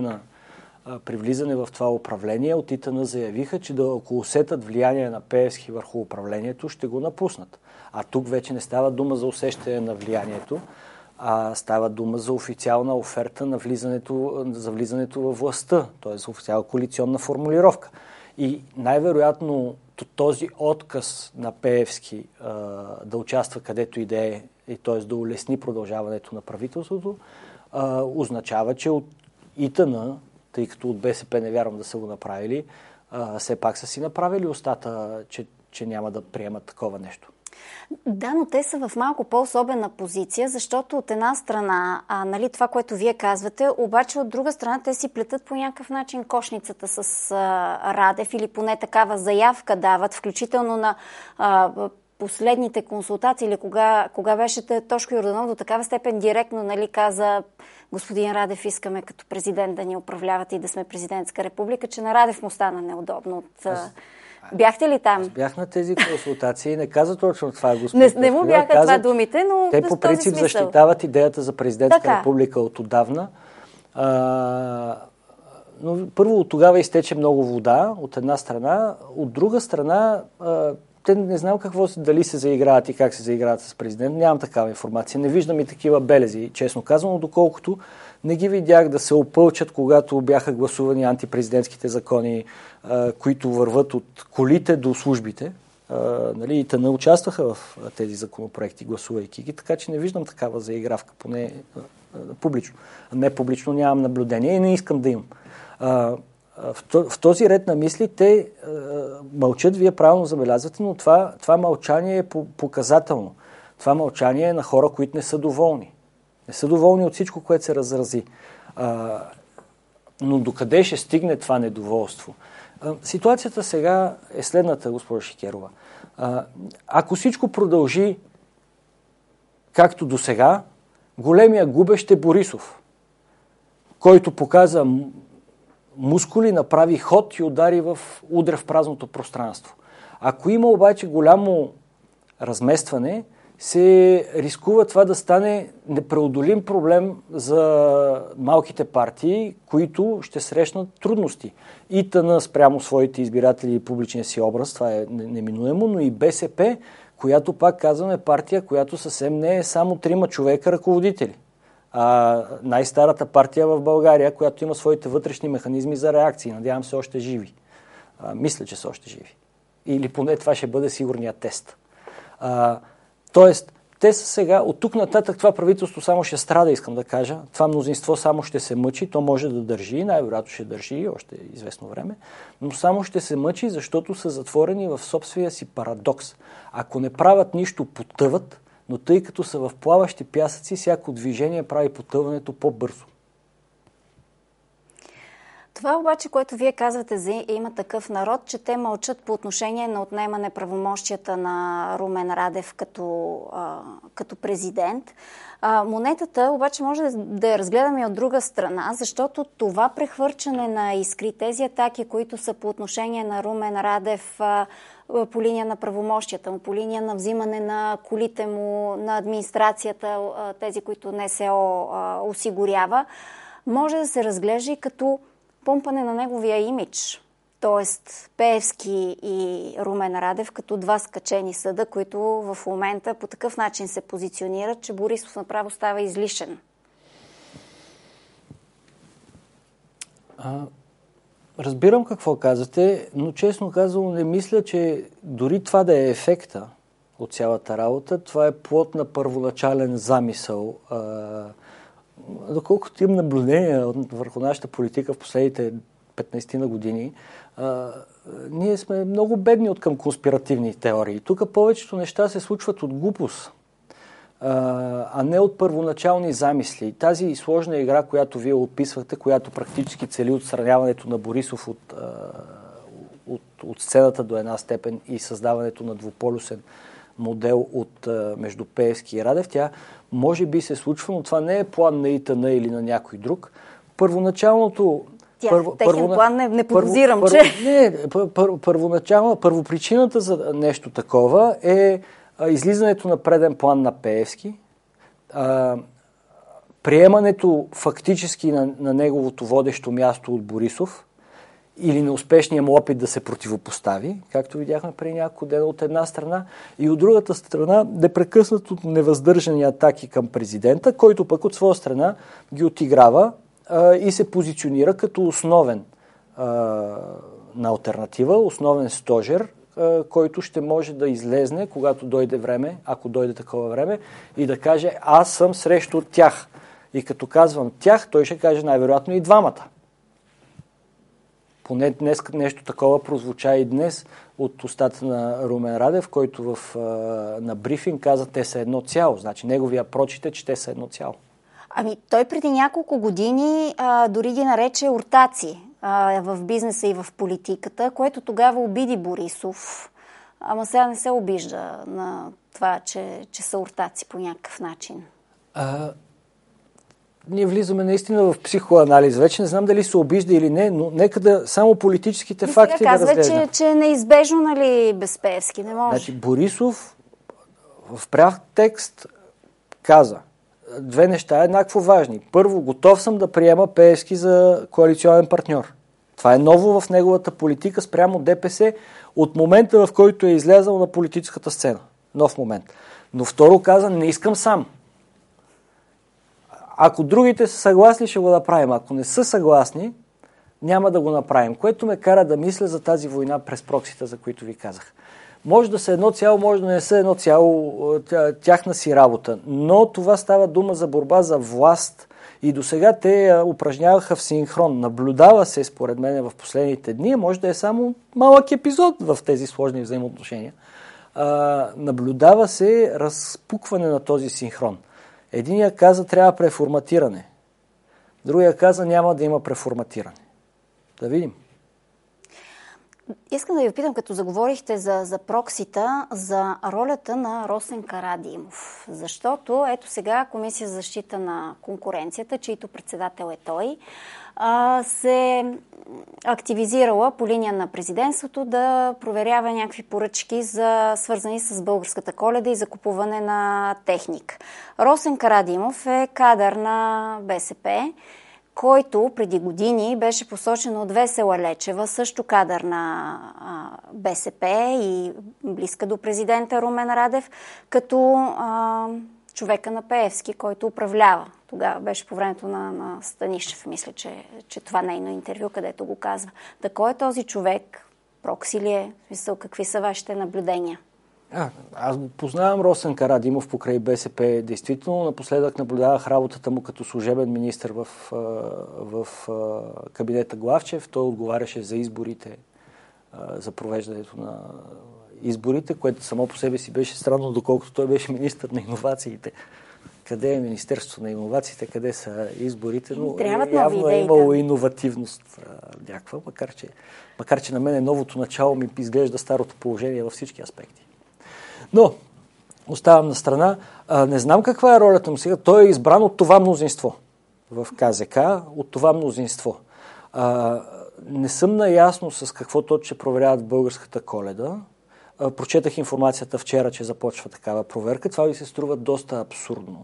влизане в това управление от ИТН заявиха, че ако усетят влияние на Пеевски върху управлението, ще го напуснат. А тук вече не става дума за усещане на влиянието, а става дума за официална оферта за влизането във властта, т.е. за официална коалиционна формулировка. И най-вероятно този отказ на Пеевски да участва където и да е, т.е. да улесни продължаването на правителството, означава, че от ИТН, тъй като от БСП не вярвам да са го направили, все пак са си направили устата, че няма да приемат такова нещо. Да, но те са в малко по-особена позиция, защото от една страна, това, което вие казвате, обаче от друга страна те си плетат по някакъв начин кошницата с Радев или поне такава заявка дават, включително на последните консултации или кога беше Тошко Йорданов до такава степен директно каза: господин Радев, искаме като президент да ни управлявате и да сме президентска република, че на Радев му стана неудобно от... Бяхте ли там? Аз бях на тези консултации. Не каза точно това, господин. Не му бяха това думите, но те по принцип защитават идеята за президентска република от отдавна. Но първо от тогава изтече много вода от една страна. От друга страна, те не знам дали се заиграват и как се заиграват с президент. Нямам такава информация. Не виждам и такива белези, честно казано, доколкото не ги видях да се опълчат, когато бяха гласувани антипрезидентските закони, които върват от колите до службите. И те не участваха в тези законопроекти, гласувайки ги, така че не виждам такава заигравка, поне публично. Не публично нямам наблюдение и не искам да имам. В този ред на мисли те мълчат, вие правилно забелязвате, но това мълчание е показателно. Това мълчание е на хора, които не са доволни. Не са доволни от всичко, което се разрази. Но докъде ще стигне това недоволство? Ситуацията сега е следната, госпожа Шикерова. Ако всичко продължи както до сега, големия губещ е Борисов, който показа мускули, направи ход и удря в празното пространство. Ако има обаче голямо разместване, се рискува това да стане непреодолим проблем за малките партии, които ще срещнат трудности. И ТН спрямо своите избиратели и публичния си образ, това е неминуемо, но и БСП, която, пак казвам, е партия, която съвсем не е само 3 човека ръководители. Най-старата партия в България, която има своите вътрешни механизми за реакции. Надявам се още живи. Мисля, че са още живи. Или поне това ще бъде сигурният тест. Тоест, те са сега, от тук нататък това правителство само ще страда, искам да кажа. Това мнозинство само ще се мъчи, то може да държи, най-вероятно ще държи още известно време, но само ще се мъчи, защото са затворени в собствения си парадокс. Ако не правят нищо, потъват, но тъй като са в плаващи пясъци, всяко движение прави потъването по-бързо. Това обаче, което вие казвате за Има такъв народ, че те мълчат по отношение на отнемане правомощията на Румен Радев като президент. Монетата обаче може да я разгледаме и от друга страна, защото това прехвърчане на искри, тези атаки, които са по отношение на Румен Радев по линия на правомощията му, по линия на взимане на колите му, на администрацията, тези, които НСО осигурява, може да се разглежда и като помпане на неговия имидж. Тоест Пеевски и Румен Радев като 2 скачени съда, които в момента по такъв начин се позиционират, че Борисов направо става излишен. Разбирам какво казвате, но честно казано не мисля, че дори това да е ефекта от цялата работа, това е плод на първоначален замисъл. Доколкото имам наблюдения върху нашата политика в последните 15 на години, ние сме много бедни от към конспиративни теории. Тук повечето неща се случват от глупост, а не от първоначални замисли. Тази сложна игра, която вие описвахте, която практически цели отстраняването на Борисов от сцената до една степен и създаването на двуполюсен модел между Пеевски и Радев, тя може би се случва, но това не е план на ИТН или на някой друг. Първоначалното... Техен план не подозирам, първопричината за нещо такова е излизането на преден план на Пеевски, приемането фактически на неговото водещо място от Борисов или неуспешния му опит да се противопостави, както видяхме преди няколко дена от една страна, и от другата страна непрекъснато невъздържани атаки към президента, който пък от своя страна ги отиграва и се позиционира като основен на алтернатива, основен стожер, който ще може да излезне, когато дойде време, ако дойде такова време, и да каже: аз съм срещу тях. И като казвам тях, той ще каже най-вероятно и двамата. Поне днес нещо такова прозвуча и днес от устата на Румен Радев, който на брифинг каза: те са едно цяло. Значи неговия прочит е, че те са едно цяло. Ами той преди няколко години дори ги нарече ортаци в бизнеса и в политиката, което тогава обиди Борисов. Ама сега не се обижда на това, че са ортаци по някакъв начин. Ние влизаме наистина в психоанализ. Вече не знам дали се обижда или не, но нека да само политическите факти да разглеждаме. Сега казва, че е неизбежно, нали, без Пеевски. Не може. Значи Борисов в пряв текст каза 2 неща еднакво важни. Първо, готов съм да приема Пеевски за коалиционен партньор. Това е ново в неговата политика спрямо ДПС от момента, в който е излязъл на политическата сцена. Нов момент. Но второ каза: не искам сам. Ако другите са съгласни, ще го направим. Ако не са съгласни, няма да го направим. Което ме кара да мисля за тази война през проксита, за които ви казах. Може да са едно цяло, може да не са едно цяло, тяхна си работа. Но това става дума за борба за власт. И до сега те упражняваха в синхрон. Наблюдава се, според мен, в последните дни. Може да е само малък епизод в тези сложни взаимоотношения. Наблюдава се разпукване на този синхрон. Единия каза, трябва преформатиране. Другия каза, няма да има преформатиране. Да видим. Искам да ви питам, като заговорихте за проксита, за ролята на Росен Карадимов. Защото ето сега Комисия за защита на конкуренцията, чийто председател е той, се активизирала по линия на президентството да проверява някакви поръчки, свързани с българската Коледа и закупуване на техник. Росен Карадимов е кадър на БСП, който преди години беше посочен от Весела Лечева, също кадър на БСП и близка до президента Румен Радев, като човека на Пеевски, който управлява. Тогава беше по времето на Станишев, мисля, че това нейно интервю, където го казва. Да, кой е този човек? Прокси ли е? Мисъл, какви са вашите наблюдения? Аз го познавам Росен Карадимов покрай БСП. Действително, напоследък наблюдавах работата му като служебен министър в кабинета Главчев. Той отговаряше за изборите, за провеждането на изборите, което само по себе си беше странно, доколкото той беше министър на иновациите. Къде е Министерството на иновациите, къде са изборите, но явно е имало иновативност някаква, макар че на мен новото начало ми изглежда старото положение във всички аспекти. Но, оставам на страна. Не знам каква е ролята му сега. Той е избран от това мнозинство в КЗК, от това мнозинство. Не съм наясно с какво точно проверяват в българската Коледа. Прочетах информацията вчера, че започва такава проверка. Това ви се струва доста абсурдно.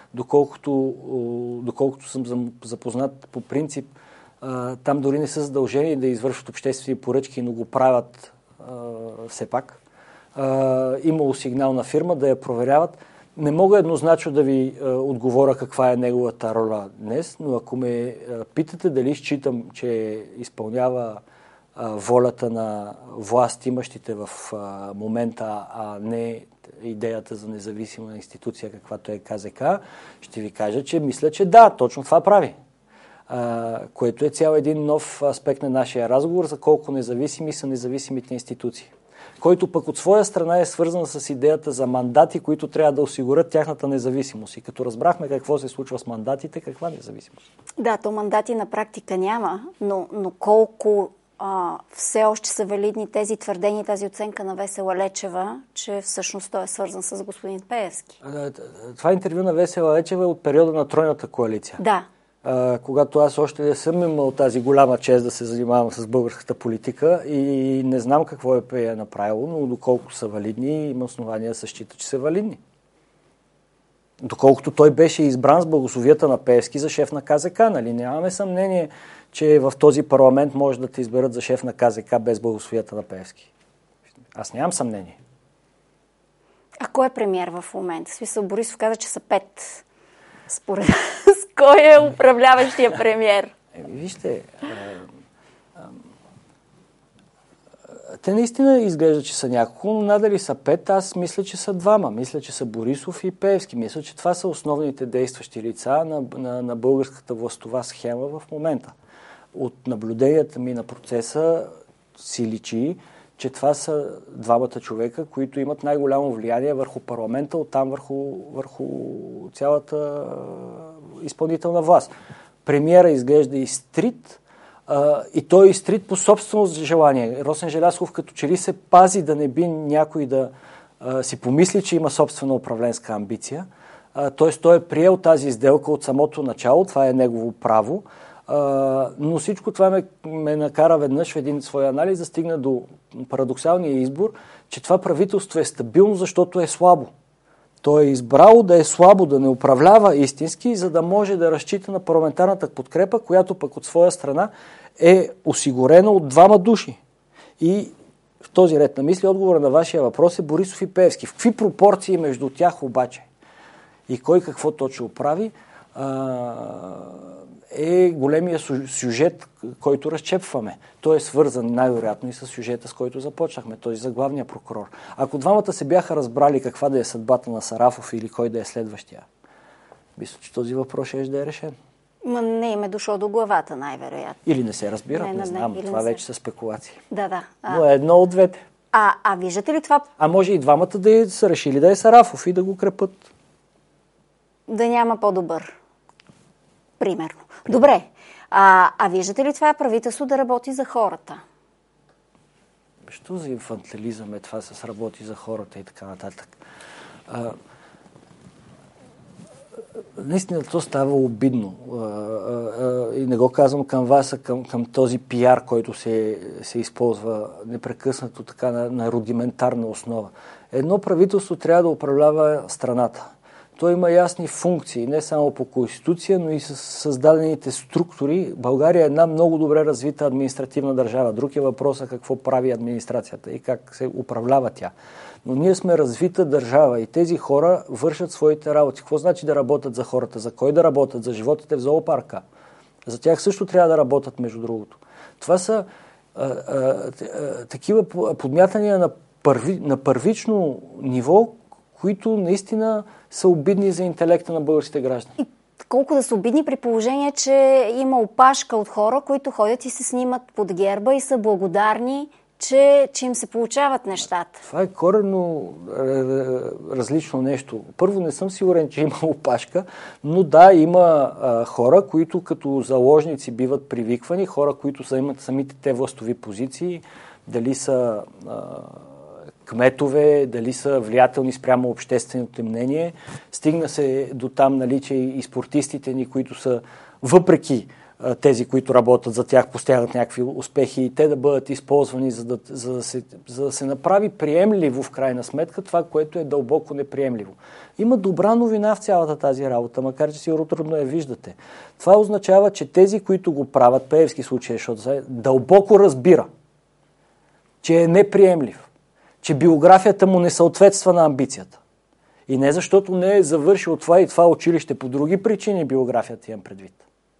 Доколкото съм запознат по принцип, там дори не са задължени да извършват обществени поръчки, но го правят все пак. Имало сигнална фирма да я проверяват. Не мога еднозначно да ви отговоря каква е неговата роля днес, но ако ме питате дали считам, че изпълнява волята на власт имащите в момента, а не идеята за независима институция, каквато е КЗК, ще ви кажа, че мисля, че да, точно това прави. Което е цял един нов аспект на нашия разговор за колко независими са независимите институции, който пък от своя страна е свързан с идеята за мандати, които трябва да осигурят тяхната независимост. И като разбрахме какво се случва с мандатите, каква независимост? Да, то мандати на практика няма, но колко все още са валидни тези твърдения, тази оценка на Весела Лечева, че всъщност той е свързан с господин Пеевски. Това интервю на Весела Лечева е от периода на Тройната коалиция. Да. Когато аз още не съм имал тази голяма чест да се занимавам с българската политика и не знам какво е направило, но доколко са валидни, има основания да се счита, че са валидни. Доколкото той беше избран с благословията на Пеевски за шеф на КЗК, нали? Нямаме съмнение, че в този парламент може да те изберат за шеф на КЗК без благословията на Пеевски. Аз нямам съмнение. А кой е премиер в момента? В смисъл, Борисов каза, че са 5. Според с кой е управляващия премиер? Вижте, те наистина изглежда, че са няколко, но надали са 5, аз мисля, че са 2. Мисля, че са Борисов и Пеевски. Мисля, че това са основните действащи лица на българската властова схема в момента. От наблюденията ми на процеса си личи, че това са двамата човека, които имат най-голямо влияние върху парламента, оттам върху цялата изпълнителна власт. Премиера изглежда изтрит, и той е изтрит по собствено желание. Росен Желязков като че ли се пази да не би някой да си помисли, че има собствена управленска амбиция. Т.е. той е приел тази сделка от самото начало, това е негово право, но всичко това ме накара веднъж в един свой анализ да стигна до парадоксалния избор, че това правителство е стабилно, защото е слабо. Той е избрал да е слабо, да не управлява истински, за да може да разчита на парламентарната подкрепа, която пък от своя страна е осигурена от двама души. И в този ред на мисли отговора на вашия въпрос е Борисов и Пеевски. В какви пропорции между тях обаче и кой какво точно прави, е големия сюжет, който разчепваме. Той е свързан най-вероятно и с сюжета, с който започнахме, този за главния прокурор. Ако двамата се бяха разбрали каква да е съдбата на Сарафов или кой да е следващия, мисля, че този въпрос ще да е решен. Не им е дошло до главата, най-вероятно. Или не се разбират, не знам. Това вече са спекулации. Да. Но е едно от двете. А виждате ли това? А може и двамата да са решили да е Сарафов и да го крепат. да няма по-добър. Примерно. Добре. А виждате ли това правителство да работи за хората? Що за инфантилизъм е това с работи за хората и така нататък? Наистина то става обидно. И не го казвам към вас, а към този пиар, който се използва непрекъснато така на рудиментарна основа. Едно правителство трябва да управлява страната. То има ясни функции, не само по Конституция, но и с създадените структури. България е една много добре развита административна държава. Друг е въпросът какво прави администрацията и как се управлява тя. Но ние сме развита държава и тези хора вършат своите работи. Какво значи да работят за хората? За кой да работят? За животите в зоопарка? За тях също трябва да работят, между другото. Това са такива подмятания на първично ниво, които наистина са обидни за интелекта на българските граждани. И колко да са обидни при положение, че има опашка от хора, които ходят и се снимат под герба и са благодарни, че им се получават нещата. Това е коренно различно нещо. Първо, не съм сигурен, че има опашка, но да, има хора, които като заложници биват привиквани, хора, които имат самите те властови позиции, дали са кметове, дали са влиятелни спрямо общественото мнение. Стигна се до там, нали, че и спортистите ни, които са въпреки тези, които работят за тях, постигат някакви успехи и те да бъдат използвани, за да се направи приемливо в крайна сметка това, което е дълбоко неприемливо. Има добра новина в цялата тази работа, макар че сигурно трудно я виждате. Това означава, че тези, които го правят, Пеевски случай, защото дълбоко разбира, че е неприемлив, че биографията му не съответства на амбицията. И не защото не е завършил това и това училище, по други причини биографията имам предвид.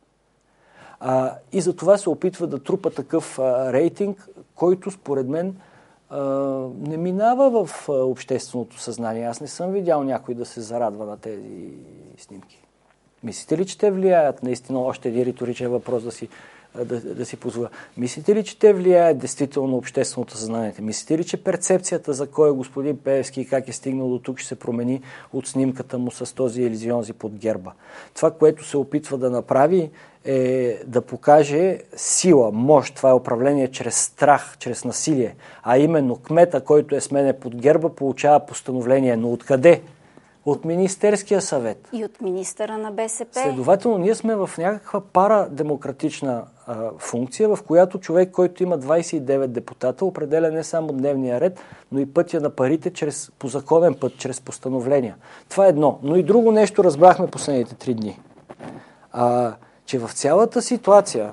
И за това се опитва да трупа такъв рейтинг, който според мен не минава в общественото съзнание. Аз не съм видял някой да се зарадва на тези снимки. Мислите ли, че те влияят? Наистина още един риторичен въпрос да си позволя. Мислите ли, че те влияят действително на общественото съзнание? Мислите ли, че перцепцията за кой е господин Пеевски и как е стигнал до тук ще се промени от снимката му с този елизионзи под герба? Това, което се опитва да направи, е да покаже сила, мощ. Това е управление чрез страх, чрез насилие. А именно кмета, който е сменен под герба, получава постановление. Но откъде? От Министерския съвет. И от министъра на БСП. Следователно, ние сме в някаква парадемократична функция, в която човек, който има 29 депутата, определя не само дневния ред, но и пътя на парите по законен път, чрез постановления. Това е едно. Но и друго нещо разбрахме последните 3 дни. Че в цялата ситуация,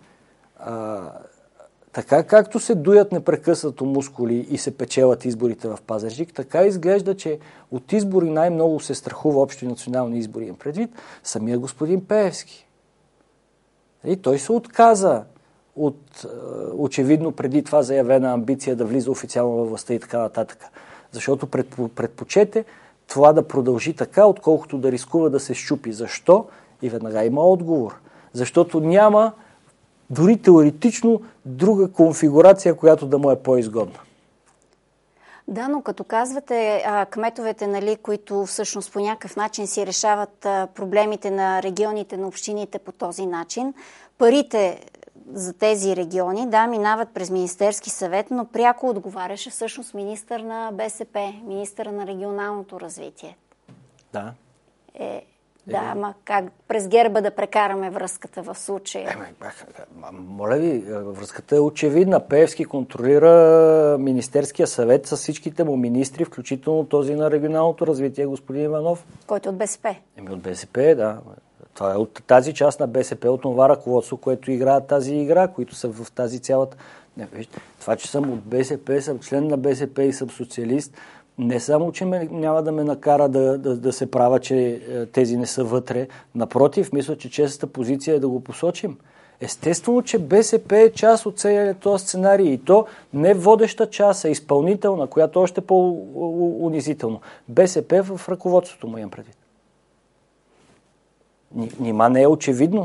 така както се дуят непрекъснато мускули и се печелят изборите в Пазарджик, така изглежда, че от избори най-много се страхува общо и национални избори. Имам предвид самия господин Пеевски. И той се отказа от очевидно преди това заявена амбиция да влиза официално във властта и така нататък. Защото предпочете това да продължи така, отколкото да рискува да се счупи. Защо? И веднага има отговор. Защото няма дори теоретично друга конфигурация, която да му е по-изгодна. Да, но като казвате кметовете, нали, които всъщност по някакъв начин си решават проблемите на регионите, на общините по този начин, парите за тези региони, да, минават през Министерски съвет, но пряко отговаряше всъщност министър на БСП, министър на регионалното развитие. Да. Да, ама как през герба да прекараме връзката в случая? Моля ви, връзката е очевидна. Пеевски контролира Министерския съвет с всичките му министри, включително този на регионалното развитие, господин Иванов. Който от БСП? От БСП, да. Това е от тази част на БСП, от това ръководство, което играят тази игра, които са в тази цялата... Това, че съм от БСП, съм член на БСП и съм социалист, не само, че няма да ме накара да се правя, че тези не са вътре. Напротив, мисля, че честната позиция е да го посочим. Естествено, че БСП е част от целия този сценарий. И то не водеща част, а изпълнителна, която е още по-унизително. БСП в ръководството му имам предвид. Нима не е очевидно?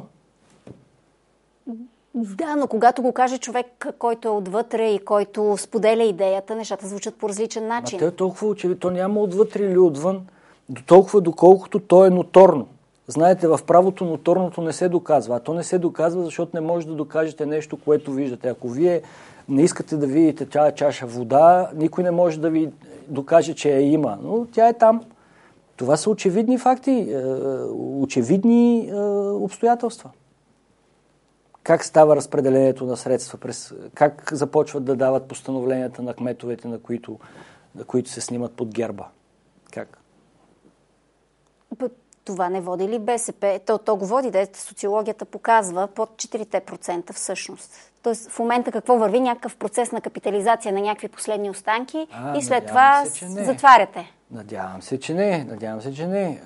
Да, но когато го каже човек, който е отвътре и който споделя идеята, нещата звучат по различен начин. То е толкова очевидно. То няма отвътре или отвън. до толкова доколкото то е ноторно. Знаете, в правото ноторното не се доказва. А то не се доказва, защото не може да докажете нещо, което виждате. Ако вие не искате да видите тази чаша вода, никой не може да ви докаже, че я има. Но тя е там. Това са очевидни факти, очевидни обстоятелства. Как става разпределението на средства? Как започват да дават постановленията на кметовете, на които се снимат под герба? Как? Това не води ли БСП? То го води, социологията показва под 4% всъщност. Тоест в момента какво върви? Някакъв процес на капитализация на някакви последни останки и след това затваряте. Надявам се, че не.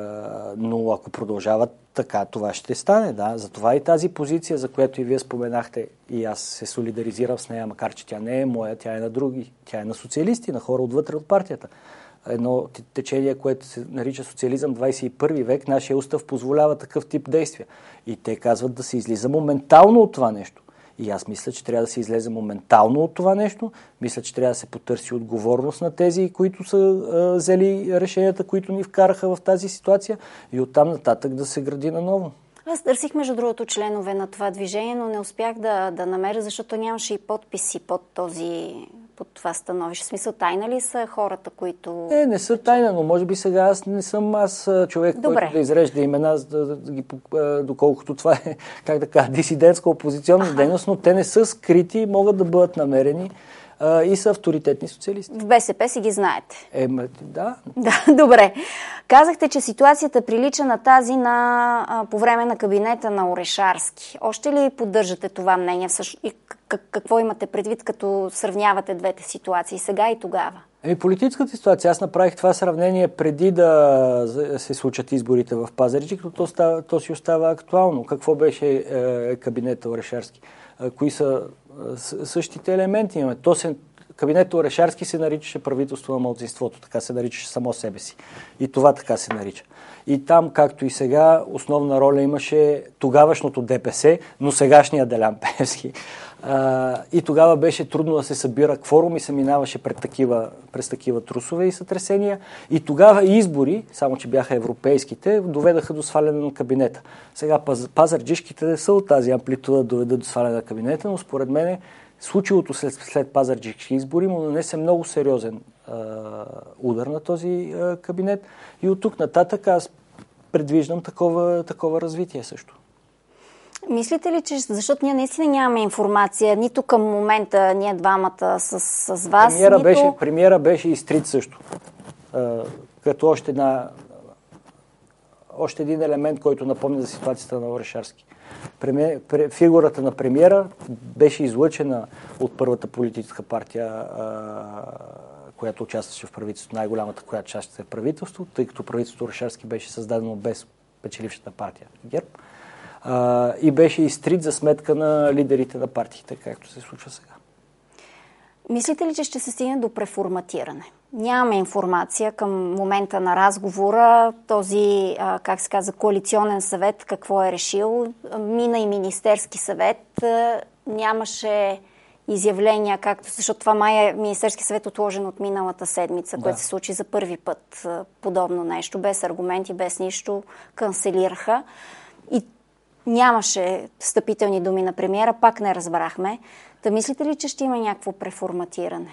Но ако продължават така, това ще стане. Да. Затова и тази позиция, за която и вие споменахте, и аз се солидаризирам с нея, макар че тя не е моя, тя е на други. Тя е на социалисти, на хора отвътре от партията. Едно течение, което се нарича социализъм 21 век, нашия устав позволява такъв тип действия. И те казват да се излиза моментално от това нещо. И аз мисля, че трябва да се излезе моментално от това нещо. Мисля, че трябва да се потърси отговорност на тези, които са взели решенията, които ни вкараха в тази ситуация, и оттам нататък да се гради наново. Аз търсих, между другото, членове на това движение, но не успях да намеря, защото нямаше и подписи под това становище. В смисъл, тайна ли са хората, които... Не са тайна, но може би сега аз не съм човек, който да изрежда имена, доколкото това е, как да кажа, дисидентска опозиционна дейност, но те не са скрити, могат да бъдат намерени и са авторитетни социалисти. В БСП си ги знаете. Да. Да, добре. Казахте, че ситуацията прилича на тази по време на кабинета на Орешарски. Още ли поддържате това мнение? И какво имате предвид, като сравнявате двете ситуации, сега и тогава? Политическата ситуация. Аз направих това сравнение преди да се случат изборите в Пазарджик, но то си остава актуално. Какво беше кабинета Орешарски? Кои са същите елементи имаме? Кабинетът Орешарски се наричаше правителство на малцинството, така се наричаше само себе си. И това така се нарича. И там, както и сега, основна роля имаше тогавашното ДПС, но сегашния Делян Пеевски. И тогава беше трудно да се събира кворум и се минаваше през такива трусове и сътресения. И тогава избори, само че бяха европейските, доведаха до сваляне на кабинета. Сега пазарджишките не са от тази амплитуда да доведат до сваляне на кабинета, но според мен случилото след пазарджишки избори му нанесе много сериозен удар на този кабинет. И от тук нататък аз предвиждам такова развитие също. Мислите ли, че защото ние наистина нямаме информация, нито към момента ние двамата с вас, Премиера беше изтрит също. Като още един елемент, който напомня за ситуацията на Орешарски. Фигурата на премиера беше излъчена от първата политическа партия, която участваше в правителството, най-голямата, която участваше в правителството, тъй като правителството Орешарски беше създадено без печелившата партия ГЕРБ. И беше изтрит за сметка на лидерите на партиите, както се случва сега. Мислите ли, че ще се стигне до преформатиране? Нямаме информация към момента на разговора. Този, коалиционен съвет какво е решил? Мина и Министерски съвет. Нямаше изявления, защото това май е Министерски съвет отложен от миналата седмица, което се случи за първи път подобно нещо. Без аргументи, без нищо. Канцелираха. И нямаше встъпителни думи на премиера, пак не разбрахме. Да мислите ли, че ще има някакво преформатиране?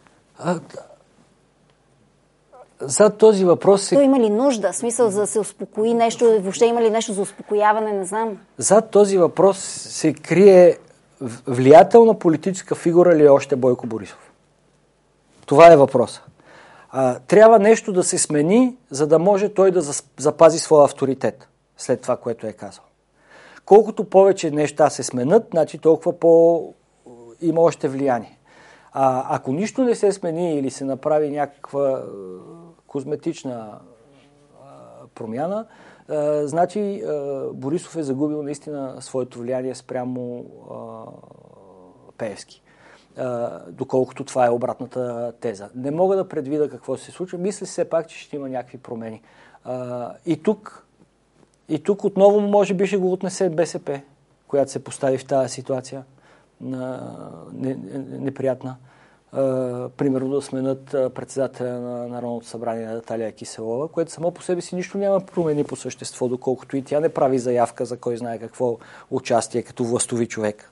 За този въпрос... То има ли нужда? Смисъл за да се успокои нещо? Въобще има ли нещо за успокояване? Не знам. За този въпрос се крие влиятелна политическа фигура ли е още Бойко Борисов? Това е въпросът. Трябва нещо да се смени, за да може той да запази своя авторитет след това, което е казал. Колкото повече неща се сменят, значи толкова има още влияние. Ако нищо не се смени или се направи някаква козметична промяна, значи Борисов е загубил наистина своето влияние спрямо Пеевски. Доколкото това е обратната теза. Не мога да предвида какво се случва. Мисля все пак, че ще има някакви промени. И тук отново може би ще го отнесе БСП, която се постави в тази ситуация неприятна. примерно да сменят председателя на Народното събрание Наталия Киселова, което само по себе си нищо няма промени по същество, доколкото и тя не прави заявка за кой знае какво участие като властови човек.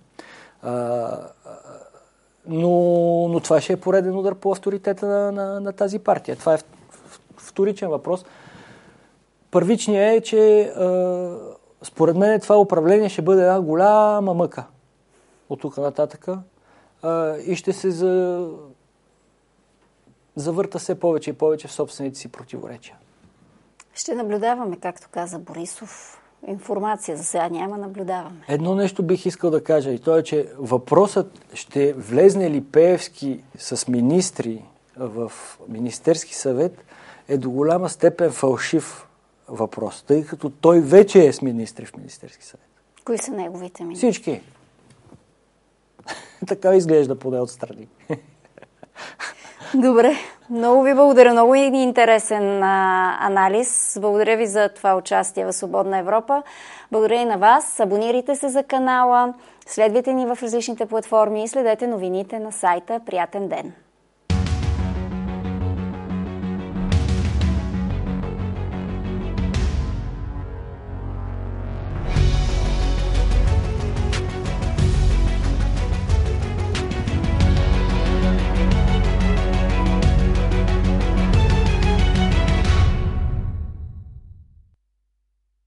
Но това ще е пореден удар по авторитета на тази партия. Това е вторичен въпрос. Първичният е, че според мен това управление ще бъде една голяма мъка от тук нататъка и ще се завърта все повече и повече в собствените си противоречия. Ще наблюдаваме, както каза Борисов. Информация за сега няма, наблюдаваме. Едно нещо бих искал да кажа и то е, че въпросът ще влезне ли Пеевски с министри в Министерски съвет е до голяма степен фалшив въпрос, тъй като той вече е с министри в Министерски съвет. Кои са неговите министри? Всички. Така изглежда поне отстрани. Добре. Много ви благодаря. Много интересен анализ. Благодаря ви за това участие в Свободна Европа. Благодаря и на вас. Абонирайте се за канала, следвайте ни в различните платформи и следете новините на сайта. Приятен ден!